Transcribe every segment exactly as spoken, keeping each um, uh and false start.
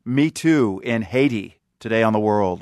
Me Too in Haiti, today on The World.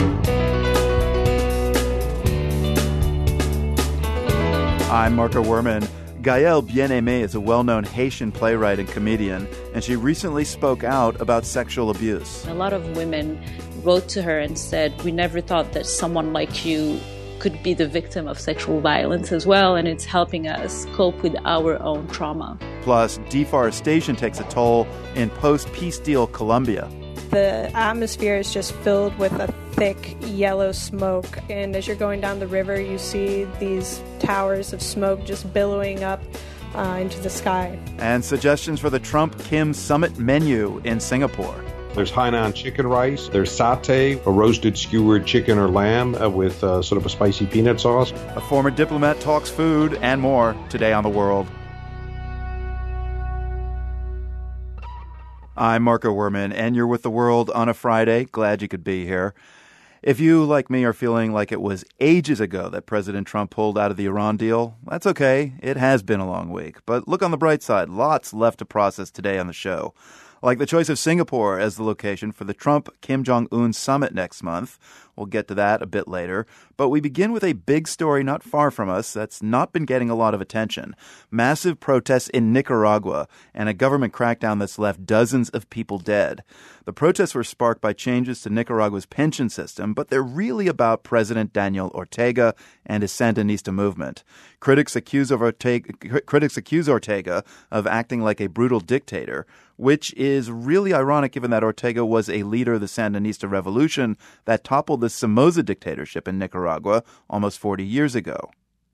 I'm Marco Werman. Gaëlle Bien-Aimé is a well-known Haitian playwright and comedian, and she recently spoke out about sexual abuse. A lot of women wrote to her and said, we never thought that someone like you could be the victim of sexual violence as well, and it's helping us cope with our own trauma. Plus, deforestation takes a toll in post-peace deal Colombia. The atmosphere is just filled with a thick yellow smoke, and as you're going down the river, you see these towers of smoke just billowing up uh, into the sky. And suggestions for the Trump-Kim summit menu in Singapore. There's Hainan chicken rice, there's satay, a roasted skewered chicken or lamb uh, with uh, sort of a spicy peanut sauce. A former diplomat talks food and more today on The World. I'm Marco Werman, and you're with The World on a Friday. Glad you could be here. If you, like me, are feeling like it was ages ago that President Trump pulled out of the Iran deal, that's okay. It has been a long week. But look on the bright side. Lots left to process today on the show. Like the choice of Singapore as the location for the Trump-Kim Jong-un summit next month. We'll get to that a bit later. But we begin with a big story not far from us that's not been getting a lot of attention. Massive protests in Nicaragua and a government crackdown that's left dozens of people dead. The protests were sparked by changes to Nicaragua's pension system, but they're really about President Daniel Ortega and his Sandinista movement. Critics accuse, of Ortega, critics accuse Ortega of acting like a brutal dictator, which is really ironic given that Ortega was a leader of the Sandinista revolution that toppled the Somoza dictatorship in Nicaragua almost forty years ago.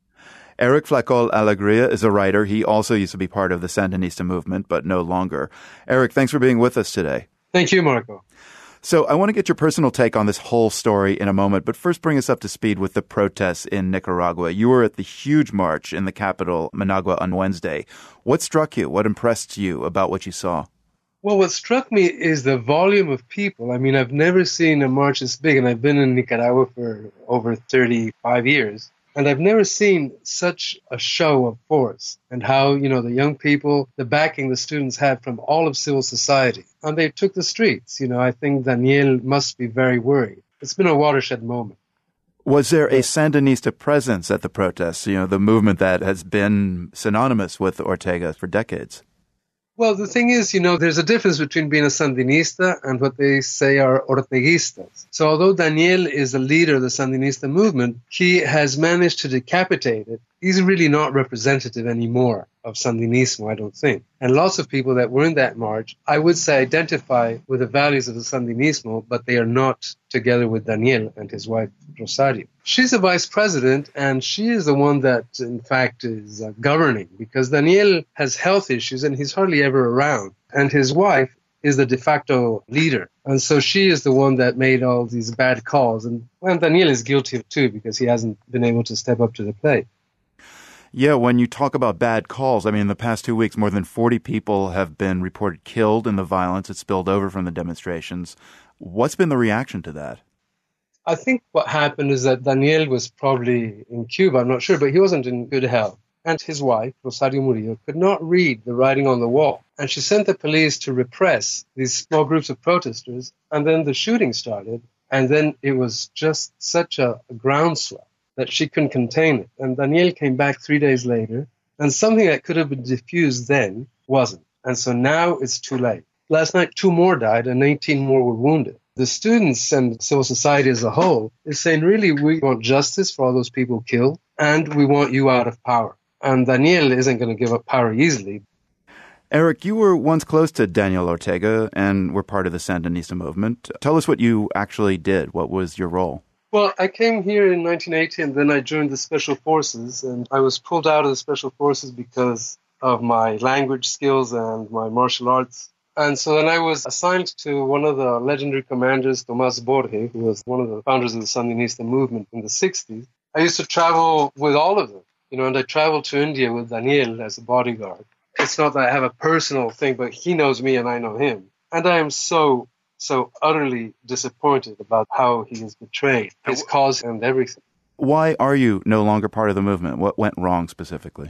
Eric Flacol Alegria is a writer. He also used to be part of the Sandinista movement, but no longer. Eric, thanks for being with us today. Thank you, Marco. So I want to get your personal take on this whole story in a moment, but first bring us up to speed with the protests in Nicaragua. You were at the huge march in the capital, Managua, on Wednesday. What struck you? What impressed you about what you saw? Well, what struck me is the volume of people. I mean, I've never seen a march this big, and I've been in Nicaragua for over thirty-five years. And I've never seen such a show of force and how, you know, the young people, the backing the students had from all of civil society. And they took the streets. You know, I think Daniel must be very worried. It's been a watershed moment. Was there a Sandinista presence at the protests, you know, the movement that has been synonymous with Ortega for decades? Well, the thing is, you know, there's a difference between being a Sandinista and what they say are Orteguistas. So although Daniel is the leader of the Sandinista movement, he has managed to decapitate it. He's really not representative anymore of Sandinismo, I don't think. And lots of people that were in that march, I would say, identify with the values of the Sandinismo, but they are not together with Daniel and his wife, Rosario. She's the vice president, and she is the one that, in fact, is uh, governing, because Daniel has health issues, and he's hardly ever around. And his wife is the de facto leader. And so she is the one that made all these bad calls. And well, Daniel is guilty of too, because he hasn't been able to step up to the plate. Yeah, when you talk about bad calls, I mean, in the past two weeks, more than forty people have been reported killed in the violence that spilled over from the demonstrations. What's been the reaction to that? I think what happened is that Daniel was probably in Cuba, I'm not sure, but he wasn't in good health. And his wife, Rosario Murillo, could not read the writing on the wall. And she sent the police to repress these small groups of protesters. And then the shooting started. And then it was just such a, a groundswell that she couldn't contain it. And Daniel came back three days later, and something that could have been diffused then wasn't. And so now it's too late. Last night, two more died, and nineteen more were wounded. The students and civil society as a whole is saying, really, we want justice for all those people killed, and we want you out of power. And Daniel isn't going to give up power easily. Eric, you were once close to Daniel Ortega and were part of the Sandinista movement. Tell us what you actually did. What was your role? Well, I came here in nineteen eighty, and then I joined the Special Forces, and I was pulled out of the Special Forces because of my language skills and my martial arts. And so then I was assigned to one of the legendary commanders, Tomás Borge, who was one of the founders of the Sandinista movement in the sixties. I used to travel with all of them, you know, and I traveled to India with Daniel as a bodyguard. It's not that I have a personal thing, but he knows me and I know him. And I am so so utterly disappointed about how he has betrayed his cause and everything. Why are you no longer part of the movement? What went wrong specifically?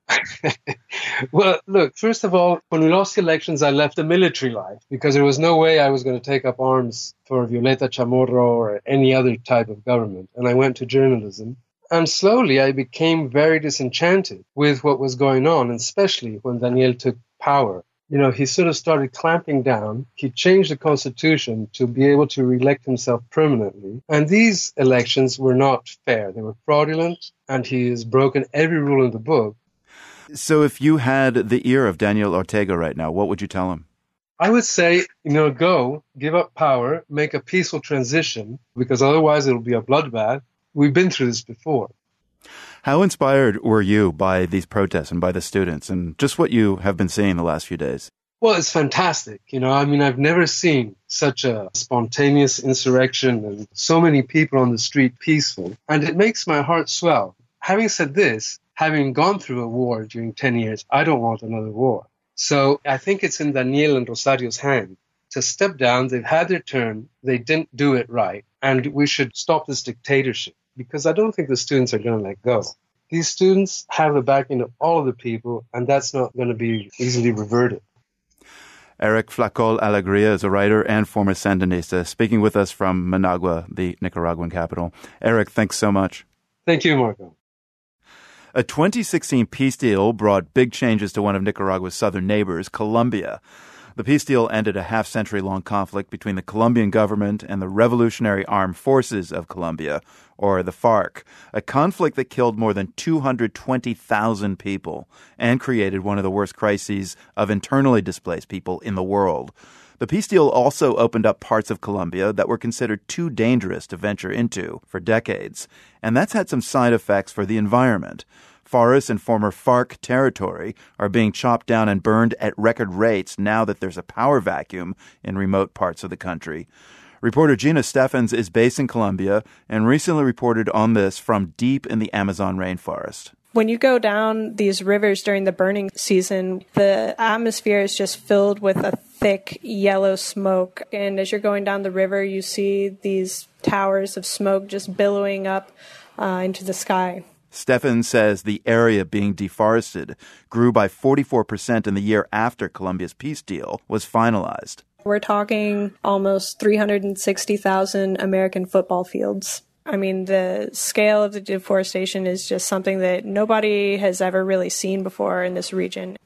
Well, look, first of all, when we lost the elections, I left the military life because there was no way I was going to take up arms for Violeta Chamorro or any other type of government. And I went to journalism. And slowly I became very disenchanted with what was going on, and especially when Daniel took power. You know, he sort of started clamping down. He changed the constitution to be able to re-elect himself permanently. And these elections were not fair. They were fraudulent, and he has broken every rule in the book. So if you had the ear of Daniel Ortega right now, what would you tell him? I would say, you know, go, give up power, make a peaceful transition, because otherwise it'll be a bloodbath. We've been through this before. How inspired were you by these protests and by the students and just what you have been seeing the last few days? Well, it's fantastic. You know, I mean, I've never seen such a spontaneous insurrection and so many people on the street peaceful. And it makes my heart swell. Having said this, having gone through a war during ten years, I don't want another war. So I think it's in Daniel and Rosario's hand to step down. They've had their turn. They didn't do it right. And we should stop this dictatorship, because I don't think the students are going to let go. These students have the backing of all of the people, and that's not going to be easily reverted. Eric Flacol Alegria is a writer and former Sandinista, speaking with us from Managua, the Nicaraguan capital. Eric, thanks so much. Thank you, Marco. A twenty sixteen peace deal brought big changes to one of Nicaragua's southern neighbors, Colombia. The peace deal ended a half-century-long conflict between the Colombian government and the Revolutionary Armed Forces of Colombia, or the FARC, a conflict that killed more than two hundred twenty thousand people and created one of the worst crises of internally displaced people in the world. The peace deal also opened up parts of Colombia that were considered too dangerous to venture into for decades, and that's had some side effects for the environment. Forests in former FARC territory are being chopped down and burned at record rates now that there's a power vacuum in remote parts of the country. Reporter Gina Steffens is based in Colombia and recently reported on this from deep in the Amazon rainforest. When you go down these rivers during the burning season, the atmosphere is just filled with a thick yellow smoke. And as you're going down the river, you see these towers of smoke just billowing up uh, into the sky. Steffens says the area being deforested grew by forty-four percent in the year after Colombia's peace deal was finalized. We're talking almost three hundred sixty thousand American football fields. I mean, the scale of the deforestation is just something that nobody has ever really seen before in this region.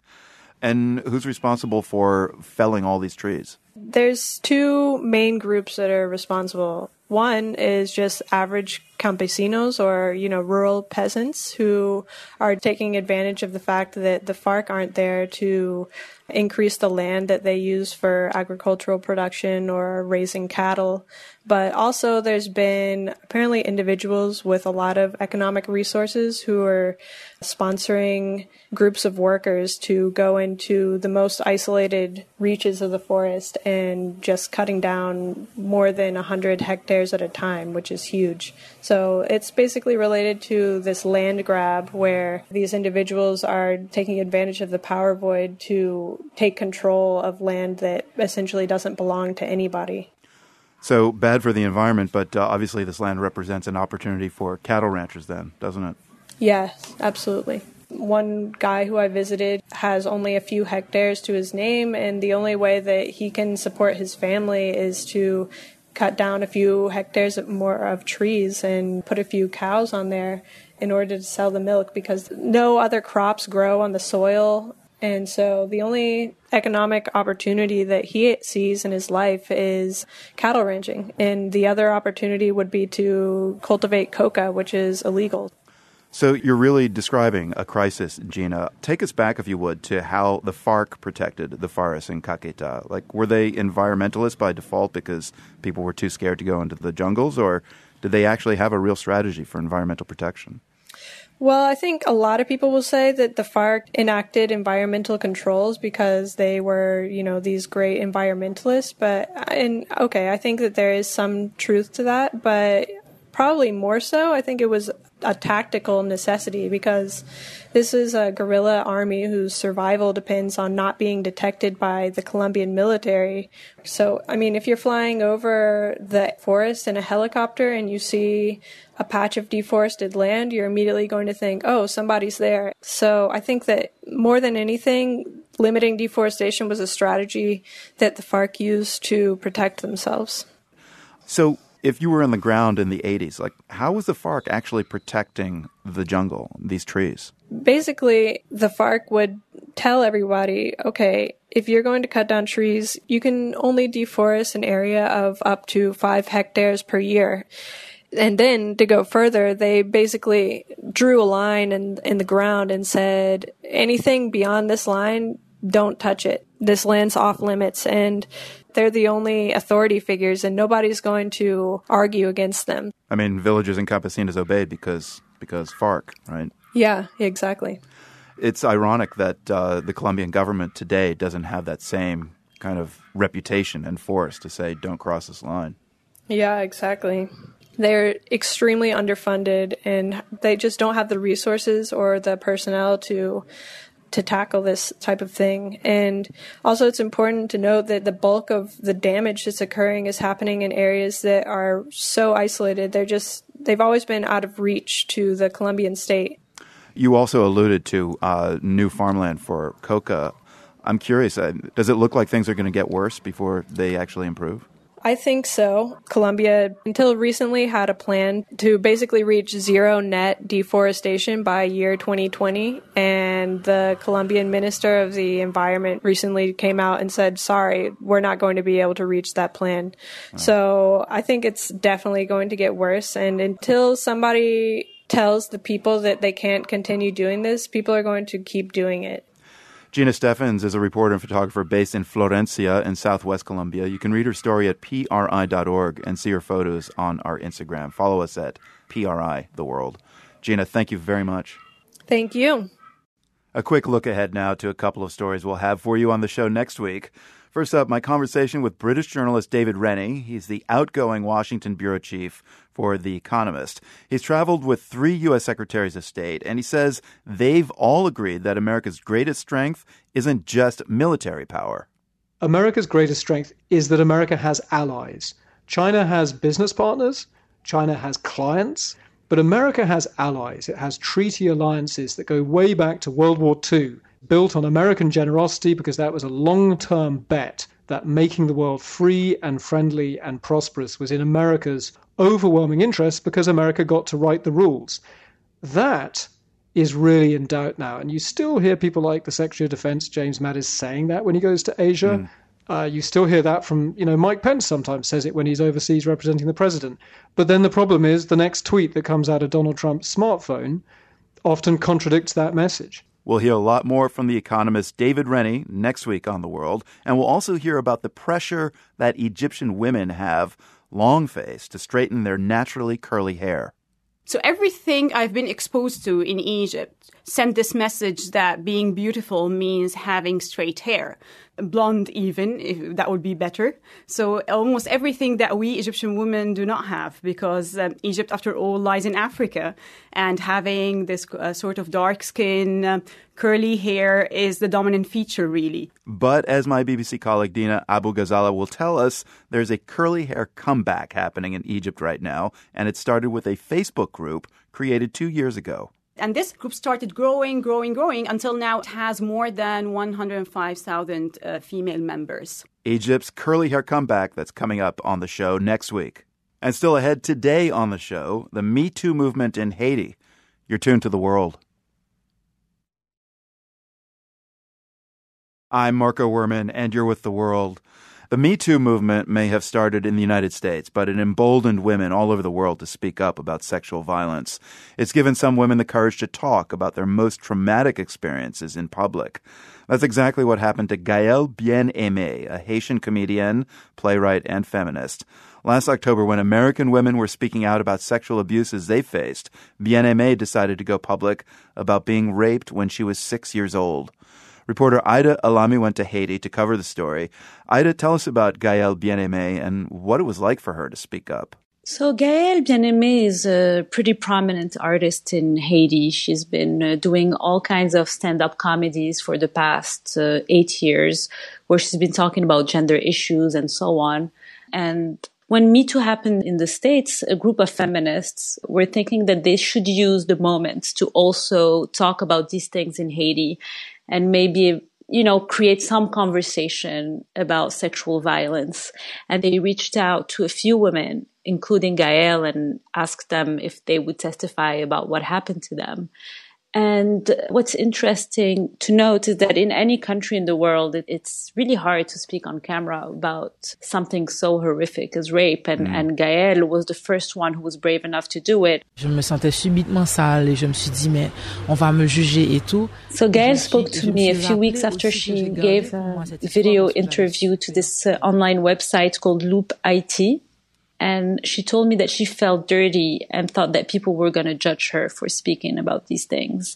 And who's responsible for felling all these trees? There's two main groups that are responsible. One is just average campesinos, or, you know, rural peasants who are taking advantage of the fact that the FARC aren't there to increase the land that they use for agricultural production or raising cattle. But also there's been apparently individuals with a lot of economic resources who are sponsoring groups of workers to go into the most isolated reaches of the forest and just cutting down more than one hundred hectares at a time, which is huge. So it's basically related to this land grab where these individuals are taking advantage of the power void to take control of land that essentially doesn't belong to anybody. So bad for the environment, but uh, obviously this land represents an opportunity for cattle ranchers then, doesn't it? Yes, absolutely. One guy who I visited has only a few hectares to his name, and the only way that he can support his family is to cut down a few hectares more of trees and put a few cows on there in order to sell the milk, because no other crops grow on the soil. And so the only economic opportunity that he sees in his life is cattle ranching. And the other opportunity would be to cultivate coca, which is illegal. So you're really describing a crisis, Gina. Take us back, if you would, to how the FARC protected the forests in Caqueta. Like, were they environmentalists by default because people were too scared to go into the jungles, or did they actually have a real strategy for environmental protection? Well, I think a lot of people will say that the FARC enacted environmental controls because they were, you know, these great environmentalists. But, and okay, I think that there is some truth to that, but probably more so, I think it was a tactical necessity because this is a guerrilla army whose survival depends on not being detected by the Colombian military. So, I mean, if you're flying over the forest in a helicopter and you see a patch of deforested land, you're immediately going to think, oh, somebody's there. So I think that more than anything, limiting deforestation was a strategy that the FARC used to protect themselves. So if you were on the ground in the eighties, like how was the FARC actually protecting the jungle, these trees? Basically, the FARC would tell everybody, okay, if you're going to cut down trees, you can only deforest an area of up to five hectares per year. And then to go further, they basically drew a line in, in the ground and said, anything beyond this line, don't touch it. This land's off limits. And they're the only authority figures, and nobody's going to argue against them. I mean, villagers in Campesinas obeyed because because FARC, right? Yeah, exactly. It's ironic that uh, the Colombian government today doesn't have that same kind of reputation and force to say, don't cross this line. Yeah, exactly. They're extremely underfunded, and they just don't have the resources or the personnel to to tackle this type of thing. And also it's important to note that the bulk of the damage that's occurring is happening in areas that are so isolated. They're just, they've always been out of reach to the Colombian state. You also alluded to uh, new farmland for coca. I'm curious, uh, does it look like things are going to get worse before they actually improve? I think so. Colombia, until recently, had a plan to basically reach zero net deforestation by year twenty twenty. And the Colombian Minister of the Environment recently came out and said, sorry, we're not going to be able to reach that plan. Right. So I think it's definitely going to get worse. And until somebody tells the people that they can't continue doing this, people are going to keep doing it. Gina Steffens is a reporter and photographer based in Florencia in southwest Colombia. You can read her story at P R I dot org and see her photos on our Instagram. Follow us at P R I The World. Gina, thank you very much. Thank you. A quick look ahead now to a couple of stories we'll have for you on the show next week. First up, my conversation with British journalist David Rennie. He's the outgoing Washington bureau chief for The Economist. He's traveled with three U S secretaries of state, and he says they've all agreed that America's greatest strength isn't just military power. America's greatest strength is that America has allies. China has business partners. China has clients. But America has allies. It has treaty alliances that go way back to World War Two, built on American generosity because that was a long-term bet that making the world free and friendly and prosperous was in America's overwhelming interest because America got to write the rules. That is really in doubt now. And you still hear people like the Secretary of Defense, James Mattis, saying that when he goes to Asia. Mm. Uh, you still hear that from, you know, Mike Pence sometimes says it when he's overseas representing the president. But then the problem is the next tweet that comes out of Donald Trump's smartphone often contradicts that message. We'll hear a lot more from the economist David Rennie next week on The World, and we'll also hear about the pressure that Egyptian women have long-faced to straighten their naturally curly hair. So everything I've been exposed to in Egypt sent this message that being beautiful means having straight hair. Blonde even, if that would be better. So almost everything that we Egyptian women do not have, because um, Egypt, after all, lies in Africa. And having this uh, sort of dark skin, uh, curly hair is the dominant feature, really. But as my B B C colleague Dina Abu Ghazala will tell us, there's a curly hair comeback happening in Egypt right now. And it started with a Facebook group created two years ago. And this group started growing, growing, growing until now it has more than one hundred five thousand uh, female members. Egypt's curly hair comeback, that's coming up on the show next week. And still ahead today on the show, the Me Too movement in Haiti. You're tuned to The World. I'm Marco Werman, and you're with The World. The Me Too movement may have started in the United States, but it emboldened women all over the world to speak up about sexual violence. It's given some women the courage to talk about their most traumatic experiences in public. That's exactly what happened to Gaëlle Bien-Aimé, a Haitian comedian, playwright, and feminist. Last October, when American women were speaking out about sexual abuses they faced, Bien-Aimé decided to go public about being raped when she was six years old. Reporter Ida Alami went to Haiti to cover the story. Ida, tell us about Gaëlle Bien-Aimé and what it was like for her to speak up. So Gaëlle Bien-Aimé is a pretty prominent artist in Haiti. She's been uh, doing all kinds of stand-up comedies for the past uh, eight years, where she's been talking about gender issues and so on. And when Me Too happened in the States, a group of feminists were thinking that they should use the moment to also talk about these things in Haiti and maybe, you know, create some conversation about sexual violence. And they reached out to a few women, including Gaëlle, and asked them if they would testify about what happened to them. And what's interesting to note is that in any country in the world, it, it's really hard to speak on camera about something so horrific as rape. And, mm. and Gaëlle was the first one who was brave enough to do it. Je me sentais subitement sale et je me suis dit, mais on va me juger et tout. So Gaëlle spoke to me a few weeks after she gave a video interview to this uh, online website called Loop I T. And she told me that she felt dirty and thought that people were going to judge her for speaking about these things.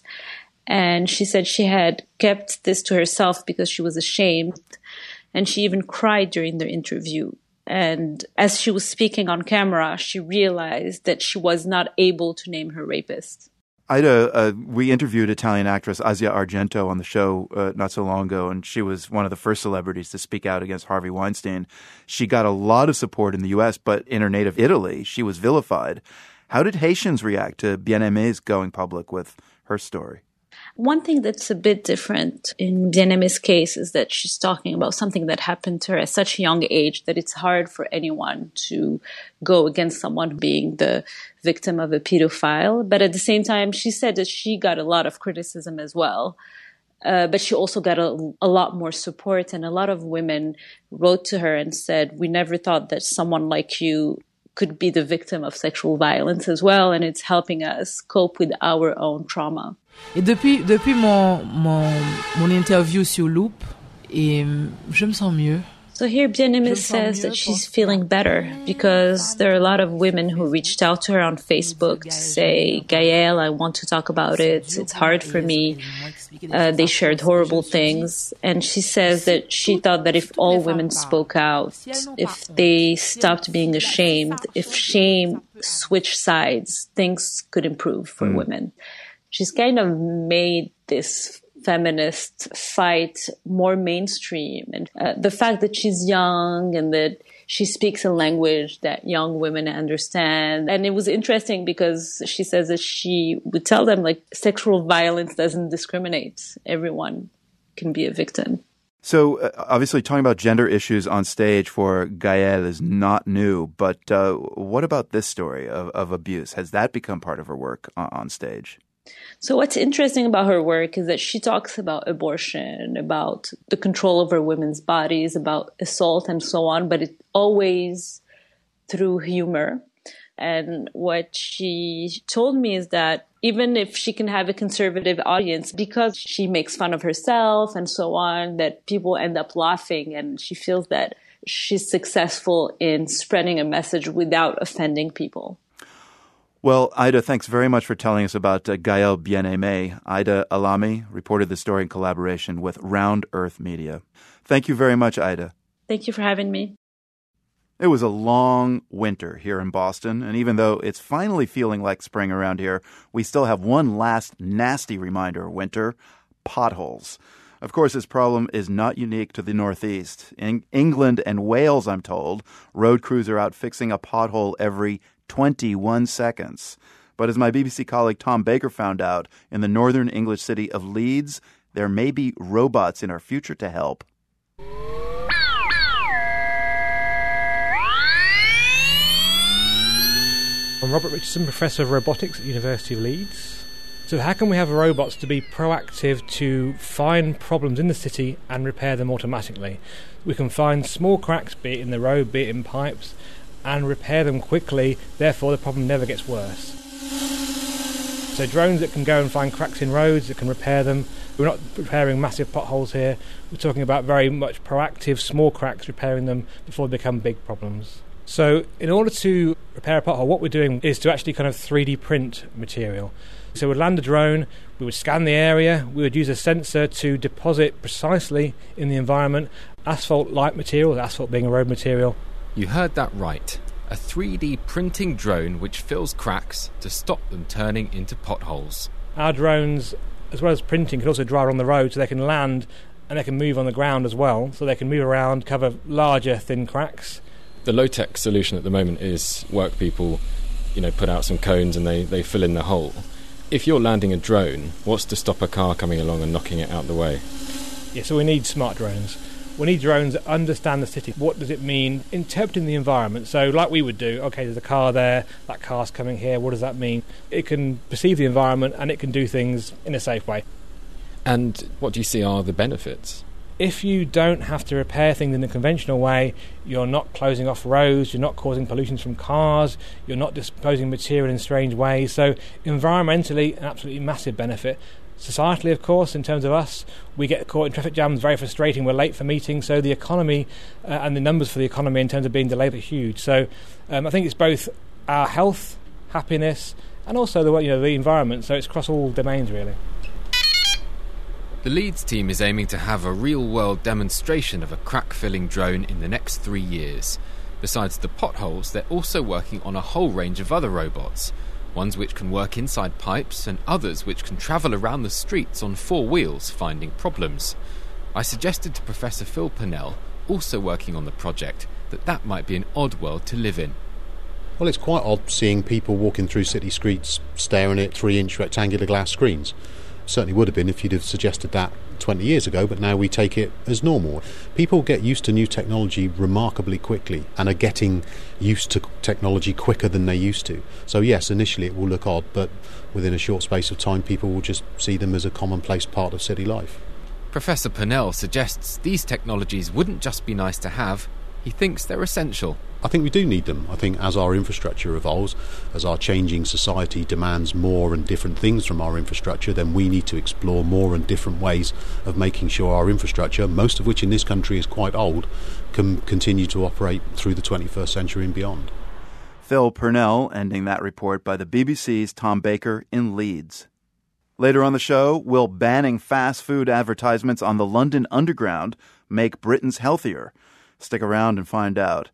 And she said she had kept this to herself because she was ashamed. And she even cried during the interview. And as she was speaking on camera, she realized that she was not able to name her rapist. Ida, uh, we interviewed Italian actress Asia Argento on the show uh, not so long ago, and she was one of the first celebrities to speak out against Harvey Weinstein. She got a lot of support in the U S, but in her native Italy, she was vilified. How did Haitians react to Bien-Aimé's going public with her story? One thing that's a bit different in Bien-Aimé's case is that she's talking about something that happened to her at such a young age that it's hard for anyone to go against someone being the victim of a pedophile. But at the same time, she said that she got a lot of criticism as well. Uh, but she also got a, a lot more support. And a lot of women wrote to her and said, we never thought that someone like you could be the victim of sexual violence as well. And it's helping us cope with our own trauma. Et depuis, depuis mon, mon, mon interview sur Loop, et je me sens mieux. So here Bien-Aimé says that she's feeling better because there are a lot of women who reached out to her on Facebook to say, Gaëlle, I want to talk about it. It's hard for me. Uh, they shared horrible things. And she says that she thought that if all women spoke out, if they stopped being ashamed, if shame switched sides, things could improve for mm. women. She's kind of made this feminist fight more mainstream. And uh, the fact that she's young and that she speaks a language that young women understand. And it was interesting because she says that she would tell them, like, sexual violence doesn't discriminate. Everyone can be a victim. So uh, obviously talking about gender issues on stage for Gaëlle is not new, but uh, what about this story of, of abuse? Has that become part of her work on, on stage? So what's interesting about her work is that she talks about abortion, about the control over women's bodies, about assault and so on, but it's always through humor. And what she told me is that even if she can have a conservative audience, because she makes fun of herself and so on, that people end up laughing, and she feels that she's successful in spreading a message without offending people. Well, Ida, thanks very much for telling us about uh, Gaëlle Bien-Aimé. Ida Alami reported the story in collaboration with Round Earth Media. Thank you very much, Ida. Thank you for having me. It was a long winter here in Boston, and even though it's finally feeling like spring around here, we still have one last nasty reminder of winter: potholes. Of course, this problem is not unique to the Northeast. In England and Wales, I'm told, road crews are out fixing a pothole every twenty-one seconds. But as my B B C colleague Tom Baker found out, in the northern English city of Leeds, there may be robots in our future to help. I'm Robert Richardson, Professor of Robotics at the University of Leeds. So how can we have robots to be proactive to find problems in the city and repair them automatically? We can find small cracks, be it in the road, be it in pipes, and repair them quickly, therefore the problem never gets worse. So drones that can go and find cracks in roads, that can repair them. We're not repairing massive potholes here. We're talking about very much proactive small cracks, repairing them before they become big problems. So in order to repair a pothole, what we're doing is to actually kind of three D print material. So we'd land a drone, we would scan the area, we would use a sensor to deposit precisely in the environment asphalt-like material, asphalt being a road material. You heard that right. a three D printing drone which fills cracks to stop them turning into potholes. Our drones, as well as printing, can also drive on the road so they can land and they can move on the ground as well, so they can move around, cover larger, thin cracks. The low-tech solution at the moment is work people, you know, put out some cones and they, they fill in the hole. If you're landing a drone, what's to stop a car coming along and knocking it out the way? Yeah, so we need smart drones. We need drones that understand the city. What does it mean? Interpreting the environment. So like we would do, okay, there's a car there, that car's coming here, what does that mean? It can perceive the environment and it can do things in a safe way. And what do you see are the benefits? If you don't have to repair things in a conventional way, you're not closing off roads, you're not causing pollution from cars, you're not disposing material in strange ways. So environmentally, an absolutely massive benefit. Societally, of course, in terms of us, we get caught in traffic jams, very frustrating, we're late for meetings, so the economy uh, and the numbers for the economy in terms of being delayed are huge. So um, I think it's both our health, happiness, and also the you know the environment, so it's across all domains really. The Leeds team is aiming to have a real-world demonstration of a crack-filling drone in the next three years. Besides the potholes, they're also working on a whole range of other robots. Ones which can work inside pipes and others which can travel around the streets on four wheels finding problems. I suggested to Professor Phil Purnell, also working on the project, that that might be an odd world to live in. Well, it's quite odd seeing people walking through city streets staring at three-inch rectangular glass screens. Certainly would have been if you'd have suggested that twenty years ago, but now we take it as normal. People get used to new technology remarkably quickly and are getting used to technology quicker than they used to. So yes, initially it will look odd, but within a short space of time people will just see them as a commonplace part of city life. Professor Purnell suggests these technologies wouldn't just be nice to have, he thinks they're essential. I think we do need them. I think as our infrastructure evolves, as our changing society demands more and different things from our infrastructure, then we need to explore more and different ways of making sure our infrastructure, most of which in this country is quite old, can continue to operate through the twenty-first century and beyond. Phil Purnell ending that report by the B B C's Tom Baker in Leeds. Later on the show, will banning fast food advertisements on the London Underground make Britons healthier? Stick around and find out.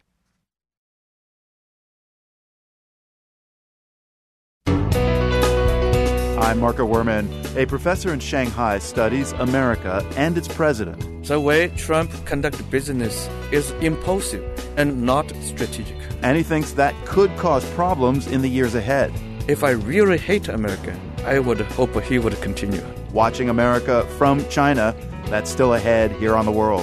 I'm Marco Werman. A professor in Shanghai studies America and its president. The way Trump conducts business is impulsive and not strategic. And he thinks that could cause problems in the years ahead. If I really hate America, I would hope he would continue. Watching America from China, that's still ahead here on The World.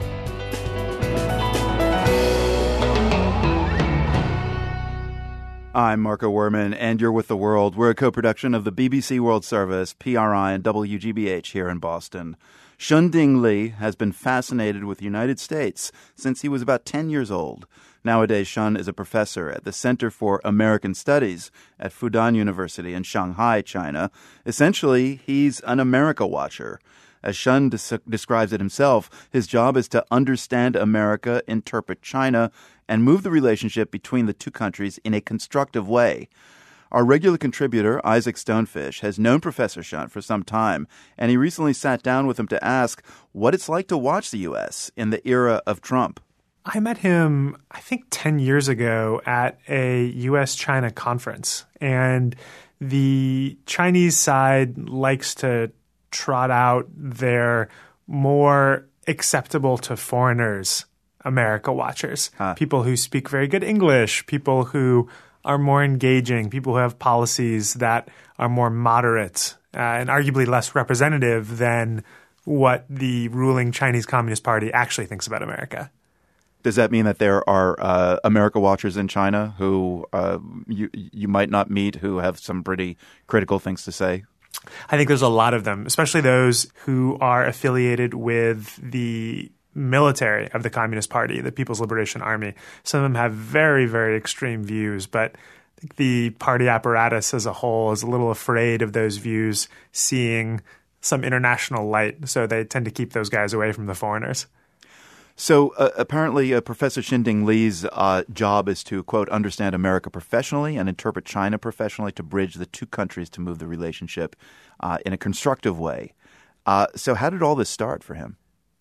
I'm Marco Werman, and you're with The World. We're a co-production of the B B C World Service, P R I, and W G B H here in Boston. Shunding Li has been fascinated with the United States since he was about ten years old. Nowadays, Shun is a professor at the Center for American Studies at Fudan University in Shanghai, China. Essentially, he's an America watcher. As Shun des- describes it himself, his job is to understand America, interpret China, and move the relationship between the two countries in a constructive way. Our regular contributor, Isaac Stonefish, has known Professor Shun for some time, and he recently sat down with him to ask what it's like to watch the U S in the era of Trump. I met him, I think, ten years ago at a U S China conference, and the Chinese side likes to trot out their more acceptable to foreigners America watchers, huh. People who speak very good English, people who are more engaging, people who have policies that are more moderate uh, and arguably less representative than what the ruling Chinese Communist Party actually thinks about America. Does that mean that there are uh, America watchers in China who uh, you you might not meet who have some pretty critical things to say? I think there's a lot of them, especially those who are affiliated with the military of the Communist Party, the People's Liberation Army. Some of them have very, very extreme views, but I think the party apparatus as a whole is a little afraid of those views seeing some international light, so they tend to keep those guys away from the foreigners. So uh, apparently uh, Professor Shunding Li's uh, job is to, quote, understand America professionally and interpret China professionally to bridge the two countries to move the relationship uh, in a constructive way. Uh, so how did all this start for him?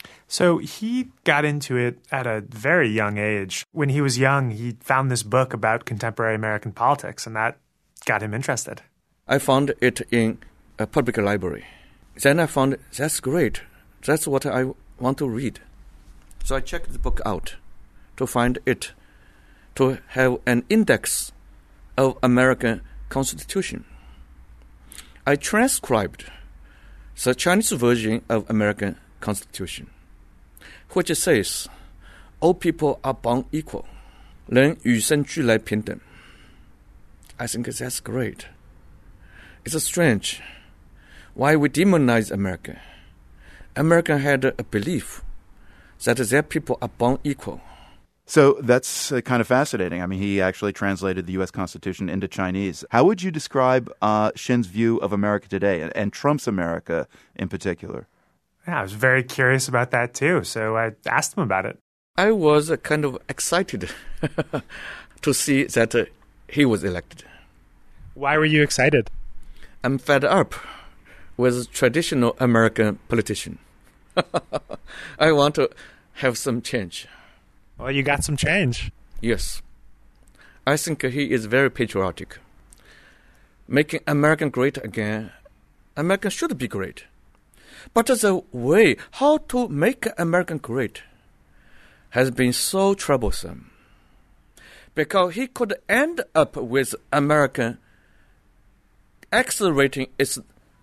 So he got into it at a very young age. When he was young, he found this book about contemporary American politics, and that got him interested. I found it in a public library. Then I found that's great. That's what I want to read. So I checked the book out to find it, to have an index of American Constitution. I transcribed the Chinese version of American Constitution, which says, all people are born equal. 人与生俱来平等. I think that's great. It's strange why we demonize America. America had a belief that their people are born equal. So that's uh, kind of fascinating. I mean, he actually translated the U S Constitution into Chinese. How would you describe uh, Shin's view of America today, and, and Trump's America in particular? Yeah, I was very curious about that too, so I asked him about it. I was uh, kind of excited to see that uh, he was elected. Why were you excited? I'm fed up with traditional American politician. I want to have some change. Well, you got some change. Yes. I think he is very patriotic. Making America great again, America should be great. But the way how to make America great has been so troublesome. Because he could end up with America accelerating its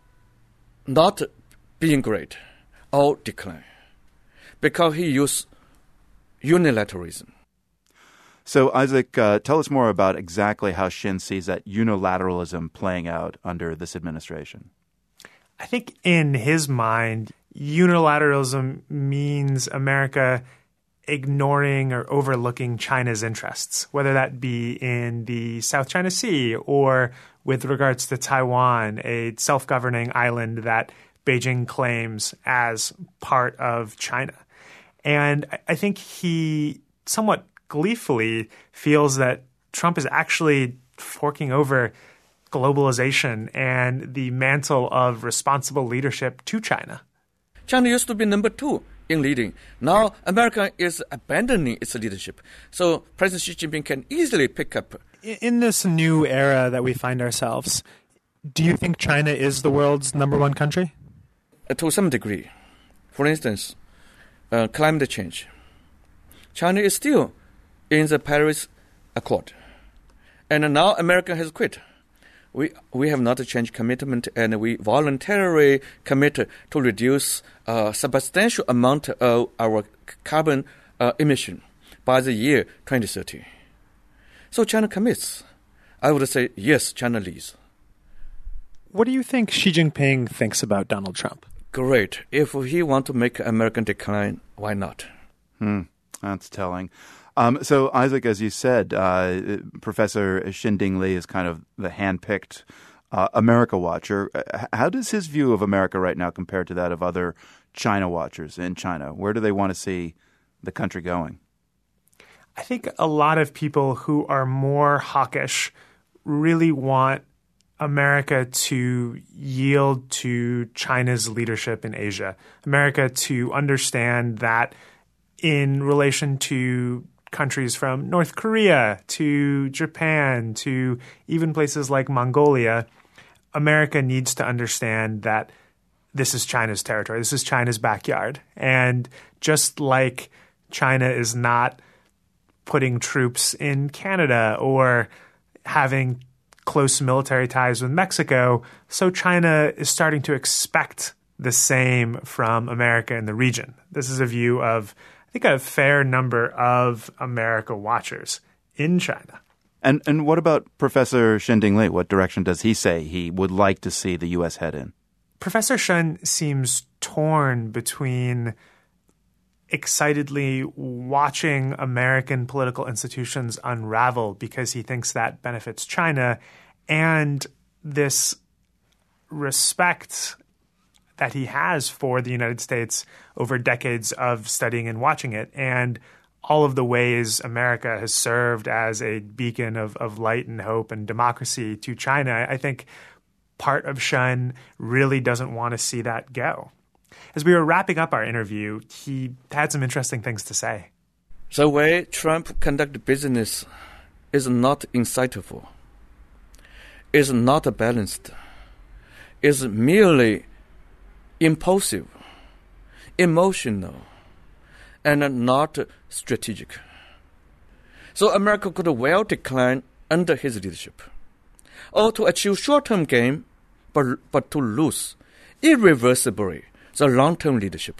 not being great or decline. Because he used unilateralism. So, Isaac, uh, tell us more about exactly how Shin sees that unilateralism playing out under this administration. I think in his mind, unilateralism means America ignoring or overlooking China's interests, whether that be in the South China Sea or with regards to Taiwan, a self-governing island that Beijing claims as part of China. And I think he somewhat gleefully feels that Trump is actually forking over globalization and the mantle of responsible leadership to China. China used to be number two in leading. Now America is abandoning its leadership. So President Xi Jinping can easily pick up. In this new era that we find ourselves, do you think China is the world's number one country? Uh, to some degree. For instance, uh, climate change. China is still in the Paris Accord. And now America has quit. We we have not changed commitment, and we voluntarily commit to reduce a substantial amount of our carbon uh, emission by the year twenty thirty. So China commits. I would say, yes, China leads. What do you think Xi Jinping thinks about Donald Trump? Great. If he wants to make American decline, why not? Hmm, that's telling. Um, so, Isaac, as you said, uh, Professor Xin-Ding Li is kind of the hand-picked uh, America watcher. How does his view of America right now compare to that of other China watchers in China? Where do they want to see the country going? I think a lot of people who are more hawkish really want America to yield to China's leadership in Asia. America to understand that in relation to countries from North Korea to Japan to even places like Mongolia, America needs to understand that this is China's territory. This is China's backyard. And just like China is not putting troops in Canada or having close military ties with Mexico, so China is starting to expect the same from America in the region. This is a view of, I think, a fair number of America watchers in China. And and what about Professor Xin-Ding Li? What direction does he say he would like to see the U S head in? Professor Shen seems torn between excitedly watching American political institutions unravel because he thinks that benefits China, and this respect that he has for the United States over decades of studying and watching it, and all of the ways America has served as a beacon of, of light and hope and democracy to China. I think part of Shen really doesn't want to see that go. As we were wrapping up our interview, he had some interesting things to say. The way Trump conducts business is not insightful, is not balanced, is merely impulsive, emotional, and not strategic. So America could well decline under his leadership, or to achieve short-term gain, but, but to lose irreversibly the long-term leadership.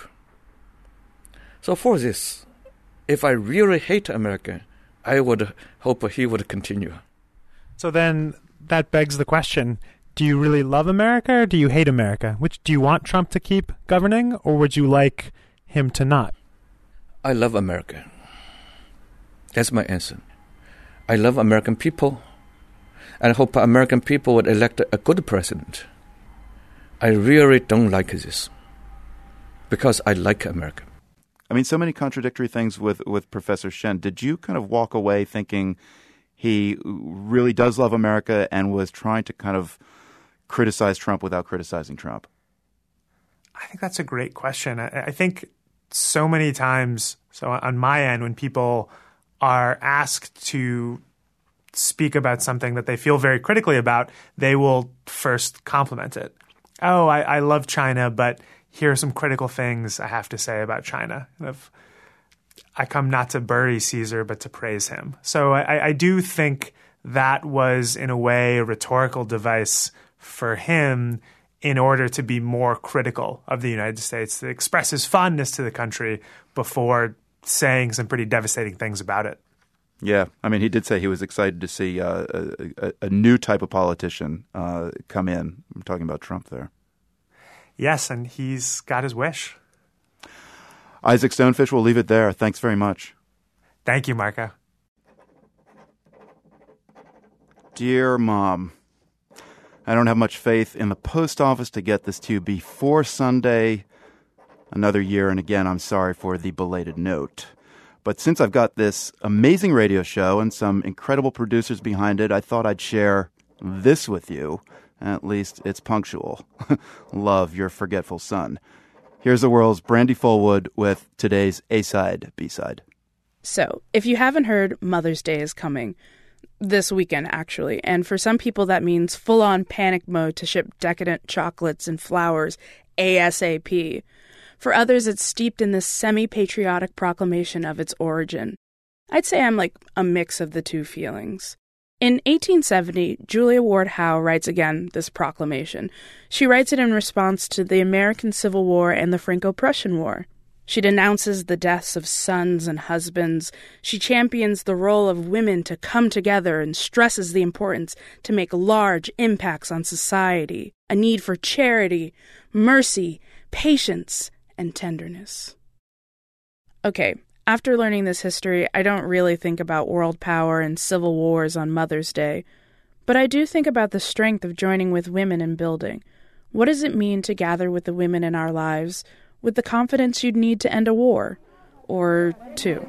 So for this, if I really hate America, I would hope he would continue. So then that begs the question, do you really love America or do you hate America? Which do you want Trump to keep governing, or would you like him to not? I love America. That's my answer. I love American people, and I hope American people would elect a good president. I really don't like this, because I like America. I mean, so many contradictory things with, with Professor Shen. Did you kind of walk away thinking he really does love America and was trying to kind of criticize Trump without criticizing Trump? I think that's a great question. I, I think so many times, so on my end, when people are asked to speak about something that they feel very critically about, they will first compliment it. Oh, I, I love China, but here are some critical things I have to say about China. If I come not to bury Caesar, but to praise him. So I, I do think that was, in a way, a rhetorical device for him in order to be more critical of the United States, to express his fondness to the country before saying some pretty devastating things about it. Yeah. I mean, he did say he was excited to see uh, a, a, a new type of politician uh, come in. I'm talking about Trump there. Yes, and he's got his wish. Isaac Stonefish, we'll leave it there. Thanks very much. Thank you, Marco. Dear Mom, I don't have much faith in the post office to get this to you before Sunday. Another year, and again, I'm sorry for the belated note. But since I've got this amazing radio show and some incredible producers behind it, I thought I'd share this with you. At least it's punctual. Love, your forgetful son. Here's the world's Brandy Fullwood with today's A-side, B-side. So, if you haven't heard, Mother's Day is coming. This weekend, actually. And for some people, that means full-on panic mode to ship decadent chocolates and flowers ASAP. For others, it's steeped in this semi-patriotic proclamation of its origin. I'd say I'm like a mix of the two feelings. In eighteen seventy, Julia Ward Howe writes again this proclamation. She writes it in response to the American Civil War and the Franco-Prussian War. She denounces the deaths of sons and husbands. She champions the role of women to come together and stresses the importance to make large impacts on society, a need for charity, mercy, patience, and tenderness. Okay. After learning this history, I don't really think about world power and civil wars on Mother's Day, but I do think about the strength of joining with women in building. What does it mean to gather with the women in our lives with the confidence you'd need to end a war? Or two.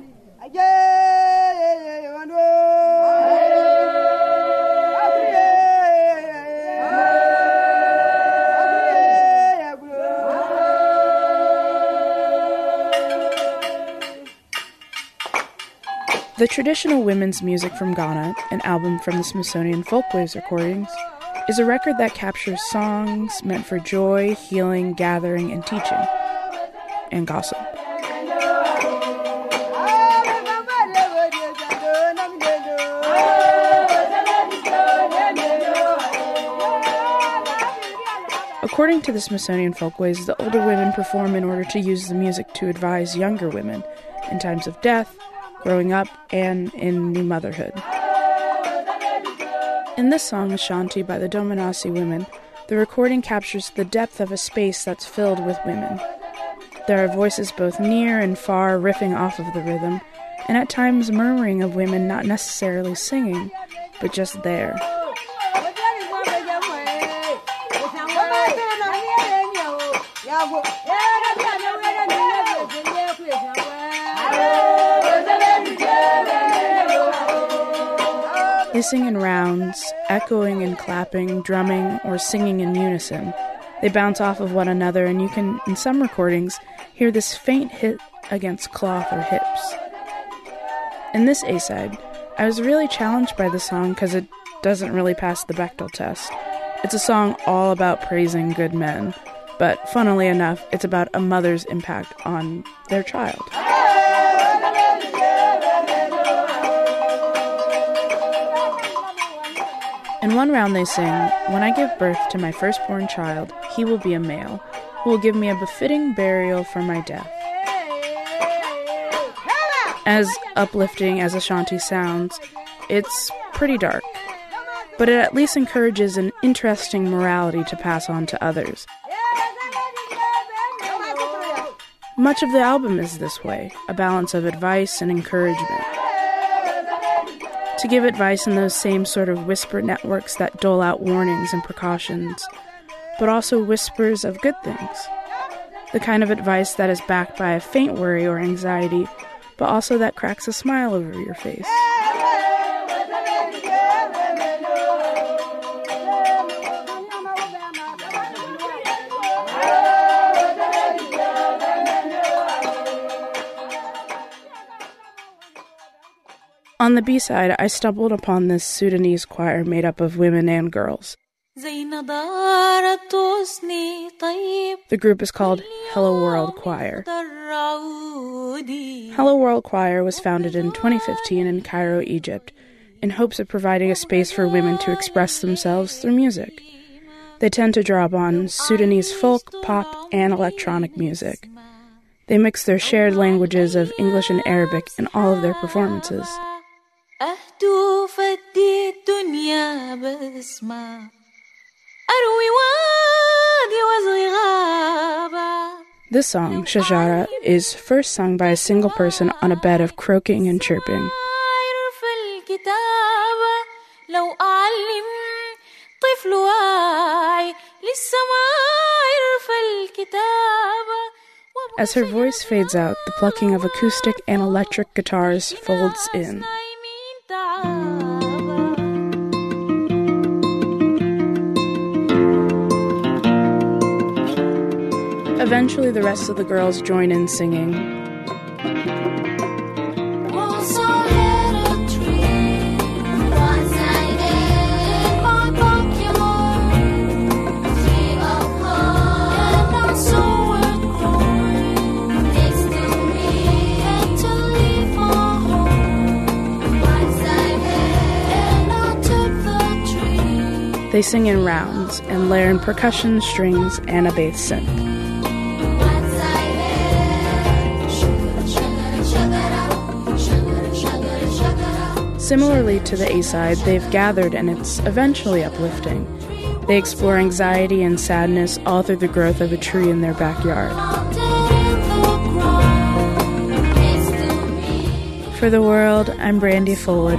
The traditional women's music from Ghana, an album from the Smithsonian Folkways recordings, is a record that captures songs meant for joy, healing, gathering, and teaching, and gossip. According to the Smithsonian Folkways, the older women perform in order to use the music to advise younger women in times of death, growing up, and in new motherhood. In this song, Ashanti by the Dominasi Women, the recording captures the depth of a space that's filled with women. There are voices both near and far riffing off of the rhythm, and at times murmuring of women not necessarily singing, but just there. They sing in rounds, echoing and clapping, drumming, or singing in unison. They bounce off of one another, and you can, in some recordings, hear this faint hit against cloth or hips. In this A-side, I was really challenged by the song because it doesn't really pass the Bechdel test. It's a song all about praising good men, but funnily enough, it's about a mother's impact on their child. In one round they sing, "When I give birth to my firstborn child, he will be a male, who will give me a befitting burial for my death." As uplifting as Ashanti sounds, it's pretty dark, but it at least encourages an interesting morality to pass on to others. Much of the album is this way, a balance of advice and encouragement. To give advice in those same sort of whisper networks that dole out warnings and precautions, but also whispers of good things. The kind of advice that is backed by a faint worry or anxiety, but also that cracks a smile over your face. On the B-side, I stumbled upon this Sudanese choir made up of women and girls. The group is called Hello World Choir. Hello World Choir was founded in twenty fifteen in Cairo, Egypt, in hopes of providing a space for women to express themselves through music. They tend to draw upon Sudanese folk, pop, and electronic music. They mix their shared languages of English and Arabic in all of their performances. This song, Shajara, is first sung by a single person on a bed of croaking and chirping. As her voice fades out, the plucking of acoustic and electric guitars folds in. Eventually, the rest of the girls join in singing. They sing in rounds and layer in percussion, strings, and a bass synth. Similarly to the A-side, they've gathered and it's eventually uplifting. They explore anxiety and sadness all through the growth of a tree in their backyard. For the World, I'm Brandy Fullwood.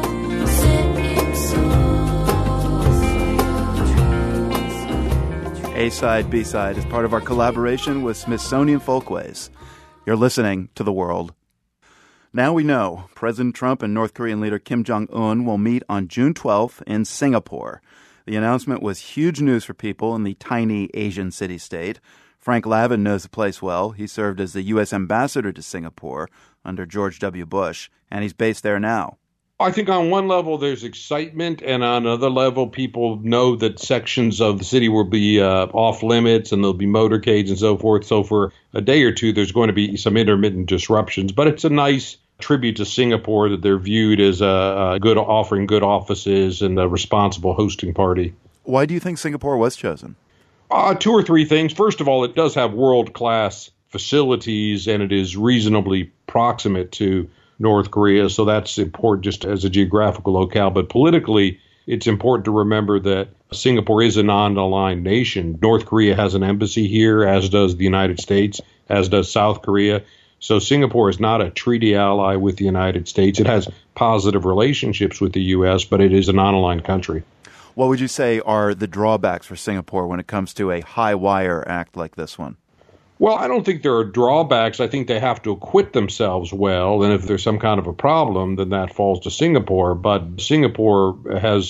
A-side, B-side is part of our collaboration with Smithsonian Folkways. You're listening to The World. Now we know President Trump and North Korean leader Kim Jong-un will meet on June twelfth in Singapore. The announcement was huge news for people in the tiny Asian city-state. Frank Lavin knows the place well. He served as the U S ambassador to Singapore under George W. Bush, and he's based there now. I think on one level there's excitement, and on another level people know that sections of the city will be uh, off limits and there'll be motorcades and so forth. So for a day or two, there's going to be some intermittent disruptions. But it's a nice tribute to Singapore that they're viewed as a, a good offering good offices and a responsible hosting party. Why do you think Singapore was chosen? Uh, two or three things. First of all, it does have world-class facilities, and it is reasonably proximate to North Korea, so that's important just as a geographical locale. But politically, it's important to remember that Singapore is a non-aligned nation. North Korea has an embassy here, as does the United States, as does South Korea. So Singapore is not a treaty ally with the United States. It has positive relationships with the U S, but it is a non-aligned country. What would you say are the drawbacks for Singapore when it comes to a high-wire act like this one? Well, I don't think there are drawbacks. I think they have to acquit themselves well. And if there's some kind of a problem, then that falls to Singapore. But Singapore has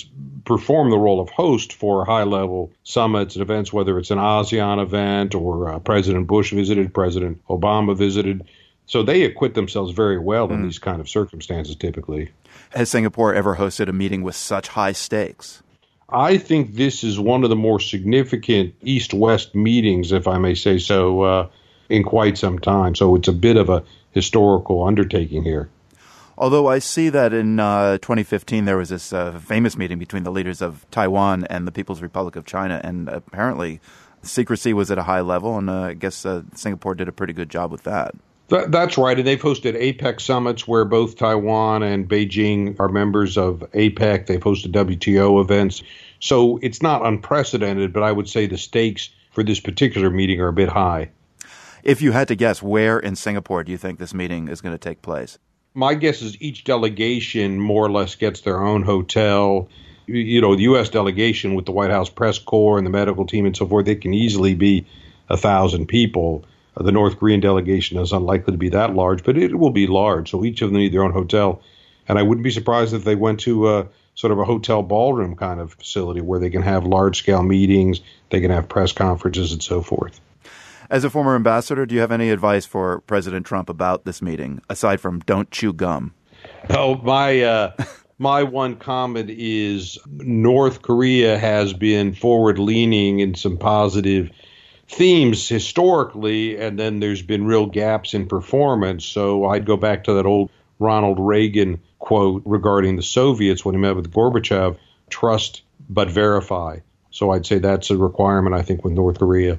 perform the role of host for high-level summits and events, whether it's an ASEAN event or uh, President Bush visited, President Obama visited. So they acquit themselves very well in mm. these kind of circumstances typically. Has Singapore ever hosted a meeting with such high stakes? I think this is one of the more significant East-West meetings, if I may say so, uh, in quite some time. So it's a bit of a historical undertaking here. Although I see that in uh, twenty fifteen there was this uh, famous meeting between the leaders of Taiwan and the People's Republic of China, and apparently secrecy was at a high level, and uh, I guess uh, Singapore did a pretty good job with that. That, that's right, and they've hosted APEC summits where both Taiwan and Beijing are members of APEC. They've hosted W T O events. So it's not unprecedented, but I would say the stakes for this particular meeting are a bit high. If you had to guess, where in Singapore do you think this meeting is going to take place? My guess is each delegation more or less gets their own hotel. You know, the U S delegation with the White House press corps and the medical team and so forth, it can easily be a thousand people. Uh, the North Korean delegation is unlikely to be that large, but it will be large. So each of them need their own hotel. And I wouldn't be surprised if they went to a, sort of a hotel ballroom kind of facility where they can have large-scale meetings, they can have press conferences and so forth. As a former ambassador, do you have any advice for President Trump about this meeting, aside from don't chew gum? Oh, my uh, my one comment is North Korea has been forward-leaning in some positive themes historically, and then there's been real gaps in performance. So I'd go back to that old Ronald Reagan quote regarding the Soviets when he met with Gorbachev, trust but verify. So I'd say that's a requirement, I think, with North Korea.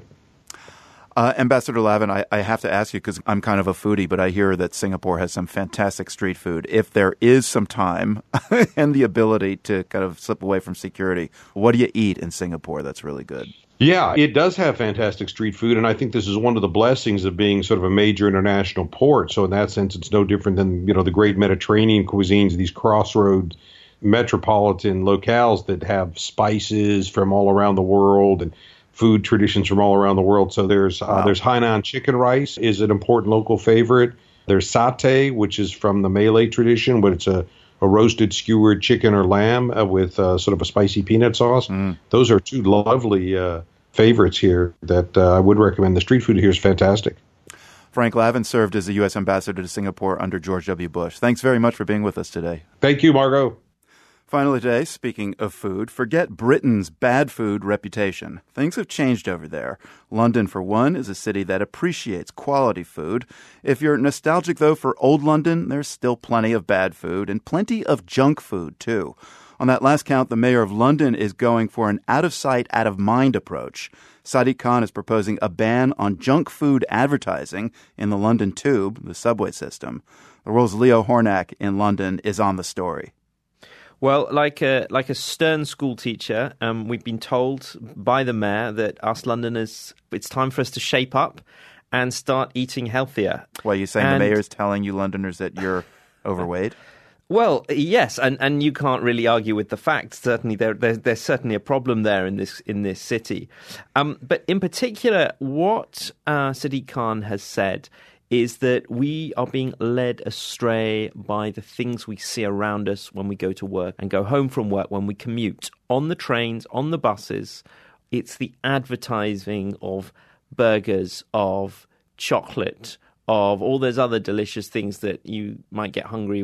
Uh, Ambassador Lavin, I, I have to ask you, because I'm kind of a foodie, but I hear that Singapore has some fantastic street food. If there is some time and the ability to kind of slip away from security, what do you eat in Singapore that's really good? Yeah, it does have fantastic street food, and I think this is one of the blessings of being sort of a major international port. So in that sense, it's no different than, you know, the great Mediterranean cuisines, these crossroads metropolitan locales that have spices from all around the world and food traditions from all around the world. So there's uh, wow. there's Hainan chicken rice is an important local favorite. There's satay, which is from the Malay tradition, but it's a, a roasted skewered chicken or lamb uh, with uh, sort of a spicy peanut sauce. Mm. Those are two lovely uh, favorites here that uh, I would recommend. The street food here is fantastic. Frank Lavin served as the U S ambassador to Singapore under George W. Bush. Thanks very much for being with us today. Thank you, Margot. Finally today, speaking of food, forget Britain's bad food reputation. Things have changed over there. London, for one, is a city that appreciates quality food. If you're nostalgic, though, for old London, there's still plenty of bad food and plenty of junk food, too. On that last count, the mayor of London is going for an out-of-sight, out-of-mind approach. Sadiq Khan is proposing a ban on junk food advertising in the London Tube, the subway system. The world's Leo Hornak in London is on the story. Well, like a like a stern school teacher, um, we've been told by the mayor that us Londoners, it's time for us to shape up and start eating healthier. Well, you're saying and, the mayor's telling you Londoners that you're overweight? Well, yes, and, and you can't really argue with the facts. Certainly, there, there there's certainly a problem there in this in this city. Um, but in particular, what uh, Sadiq Khan has said is that we are being led astray by the things we see around us when we go to work and go home from work, when we commute, on the trains, on the buses. It's the advertising of burgers, of chocolate, of all those other delicious things that you might get hungry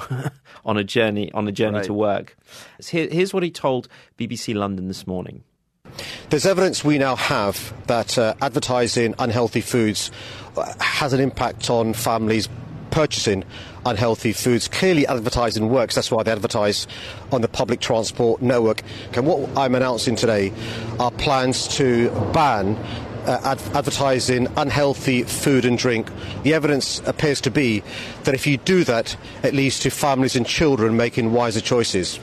on a journey on a journey right. to work. Here, here's what he told B B C London this morning. There's evidence we now have that uh, advertising unhealthy foods has an impact on families purchasing unhealthy foods. Clearly advertising works, that's why they advertise on the public transport network. And what I'm announcing today are plans to ban uh, ad- advertising unhealthy food and drink. The evidence appears to be that if you do that, it leads to families and children making wiser choices.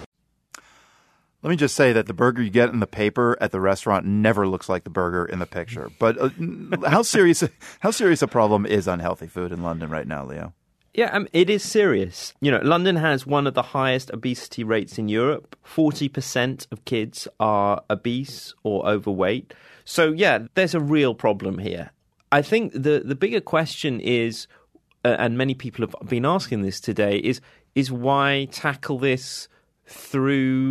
Let me just say that the burger you get in the paper at the restaurant never looks like the burger in the picture. But uh, how serious how serious a problem is unhealthy food in London right now, Leo? Yeah, um, it is serious. You know, London has one of the highest obesity rates in Europe. forty percent of kids are obese or overweight. So, yeah, there's a real problem here. I think the, the bigger question is, uh, and many people have been asking this today, is is why tackle this through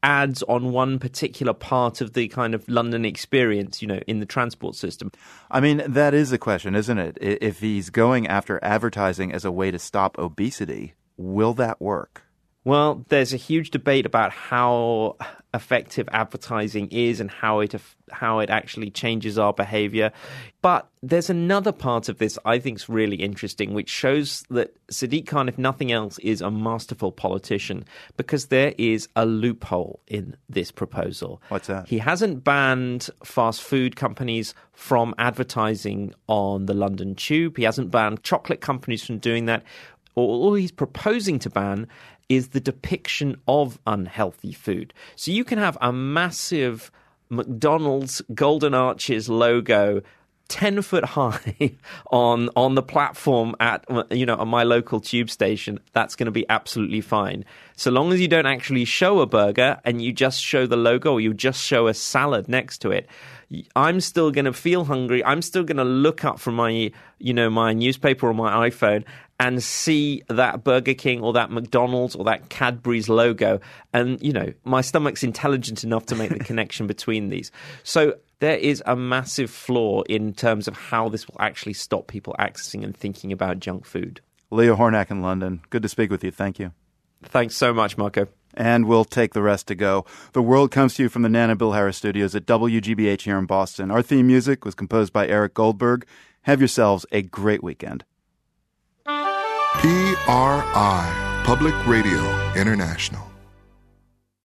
ads on one particular part of the kind of London experience, you know, in the transport system. I mean, that is the question, isn't it? If he's going after advertising as a way to stop obesity, will that work? Well, there's a huge debate about how effective advertising is and how it how it actually changes our behavior. But there's another part of this I think is really interesting, which shows that Sadiq Khan, if nothing else, is a masterful politician, because there is a loophole in this proposal. What's that? He hasn't banned fast food companies from advertising on the London Tube. He hasn't banned chocolate companies from doing that. All he's proposing to ban is the depiction of unhealthy food. So you can have a massive McDonald's Golden Arches logo ten foot high on on the platform at, you know, on my local tube station. That's going to be absolutely fine. So long as you don't actually show a burger and you just show the logo, or you just show a salad next to it, I'm still going to feel hungry. I'm still going to look up from my, you know, my newspaper or my iPhone and see that Burger King or that McDonald's or that Cadbury's logo. And, you know, my stomach's intelligent enough to make the connection between these. So there is a massive flaw in terms of how this will actually stop people accessing and thinking about junk food. Leo Hornak in London. Good to speak with you. Thank you. Thanks so much, Marco. And we'll take the rest to go. The World comes to you from the Nana Bill Harris studios at W G B H here in Boston. Our theme music was composed by Eric Goldberg. Have yourselves a great weekend. P R I, Public Radio International.